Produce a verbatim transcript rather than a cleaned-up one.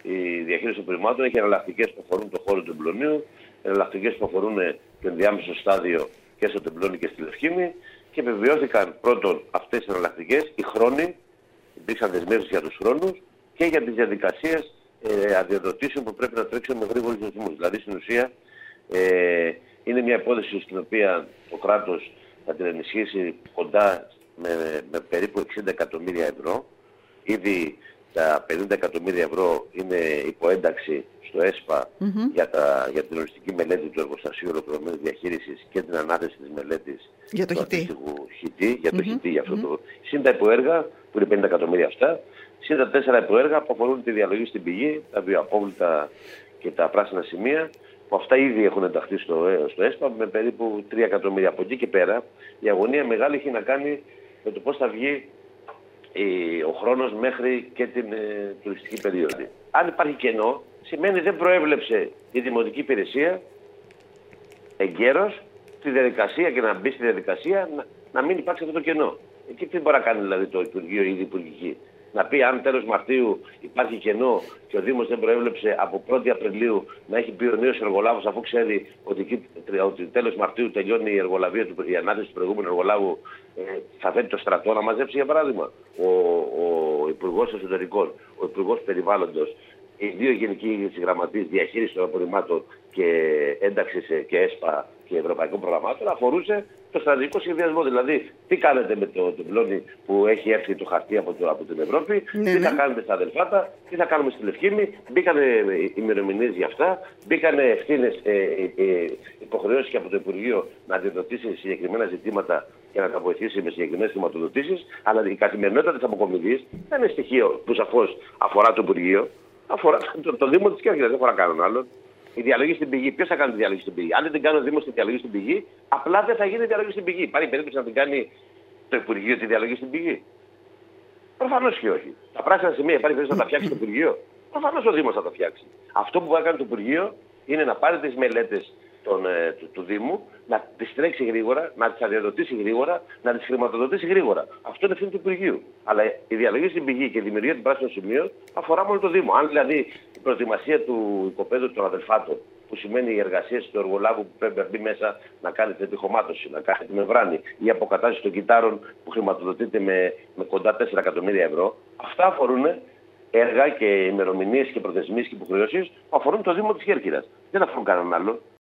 η διαχείριση των απορριμμάτων έχει εναλλακτικές που αφορούν το χώρο του Τεμπλωνίου, εναλλακτικές που αφορούν το ενδιάμεσο στάδιο και στο Τεμπλώνι και στη Λευκήμη και επιβεβαιώθηκαν πρώτον αυτές οι εναλλακτικές, οι χρόνοι, υπήρξαν δεσμεύσεις για τους χρόνους και για τις διαδικασίες ε, αδειοδοτήσεων που πρέπει να τρέξουν με γρήγορους ρυθμούς. Δηλαδή στην ουσία ε, είναι μια υπόθεση στην οποία το κράτος θα την ενισχύσει κοντά με, με περίπου εξήντα εκατομμύρια ευρώ. Ήδη τα πενήντα εκατομμύρια ευρώ είναι υποένταξη στο ΕΣΠΑ mm-hmm. για, τα, για την οριστική μελέτη του εργοστασίου ολοκληρωμένης διαχείρισης και την ανάθεση της μελέτης για το του χιτή, για το mm-hmm. χιτή, για αυτό mm-hmm. το. Συν τα υποέργα, που είναι πενήντα εκατομμύρια αυτά, συν τα τέσσερα υποέργα που αφορούν τη διαλογή στην πηγή, τα βιοαπόβλητα και τα πράσινα σημεία, που αυτά ήδη έχουν ενταχθεί στο, στο ΕΣΠΑ με περίπου τρία εκατομμύρια. Από εκεί και πέρα η αγωνία μεγάλη έχει να κάνει με το πώς θα βγει ο χρόνος μέχρι και την ε, τουριστική περίοδο. Αν υπάρχει κενό, σημαίνει δεν προέβλεψε η Δημοτική Υπηρεσία εγκαίρως τη διαδικασία και να μπει στη διαδικασία να, να μην υπάρξει αυτό το κενό. Εκεί τι μπορεί να κάνει δηλαδή το Υπουργείο ή η Υπουργική. Να πει αν τέλος Μαρτίου υπάρχει κενό και ο Δήμος δεν προέβλεψε από πρώτη Απριλίου να έχει πει ο νέος εργολάβος, αφού ξέρει ότι, ότι τέλος Μαρτίου τελειώνει η εργολαβία του, η ανάθεση του προηγούμενου εργολάβου, ε, θα φέρει το στρατό να μαζέψει για παράδειγμα. Ο, ο Υπουργός Εσωτερικών, ο Υπουργός Περιβάλλοντος, οι δύο γενικοί γραμματείς διαχείριση των απορριμμάτων και ένταξη και ΕΣΠΑ και ευρωπαϊκών προγραμμάτων αφορούσε το στρατηγικό σχεδιασμό. Δηλαδή, τι κάνετε με το Τεμπλώνι που έχει έρθει το χαρτί από, το, από την Ευρώπη, ναι, τι θα ναι. κάνετε στα Αδελφάτα, τι θα κάνουμε στη Λευκήμη. Μπήκανε ημερομηνίες για αυτά, μπήκανε ευθύνες, ε, ε, ε, υποχρεώσεις και από το Υπουργείο να αντιδοτήσει συγκεκριμένα ζητήματα και να τα βοηθήσει με συγκεκριμένες χρηματοδοτήσεις. Αλλά η καθημερινότητα της αποκομιδής δεν είναι στοιχείο που σαφώς αφορά το Υπουργείο. Αφορά το, το Δήμο της Κέρκυρας, δεν αφορά κανέναν άλλον. Η διαλογή στην πηγή, ποιος θα κάνει τη διαλογή στην πηγή? Αν δεν την κάνει ο Δήμος τη διαλογή στην πηγή, απλά δεν θα γίνει διαλογή στην πηγή. Υπάρχει περίπτωση να την κάνει το Υπουργείο τη διαλογή στην πηγή? Προφανώς και όχι. Τα πράσινα σημεία υπάρχει περίπτωση να τα φτιάξει το Υπουργείο? Προφανώς ο Δήμος θα τα φτιάξει. Αυτό που μπορεί να κάνει το Υπουργείο είναι να πάρει τις μελέτες Τον, ε, του, του Δήμου, να τις τρέξει γρήγορα, να τις αδειοδοτήσει γρήγορα, να τις χρηματοδοτήσει γρήγορα. Αυτό είναι ευθύνη του Υπουργείου. Αλλά η διαλογή στην πηγή και η δημιουργία των πράσινων σημείων αφορά μόνο το Δήμο. Αν δηλαδή η προετοιμασία του οικοπαίδου των Αδελφάτων, που σημαίνει οι εργασίες του εργολάβου που πρέπει να μπει μέσα να κάνει την επιχωμάτωση, να κάνει τη μεμβράνη, ή η αποκατάσταση των κυτάρων που χρηματοδοτείται με, με κοντά τέσσερα εκατομμύρια ευρώ, αυτά αφορούν έργα και ημερομηνίες και προθεσμίες και υποχρεώσεις που αφορούν το Δήμο της Κέρκυρας. Δεν αφορούν κανέναν άλλο.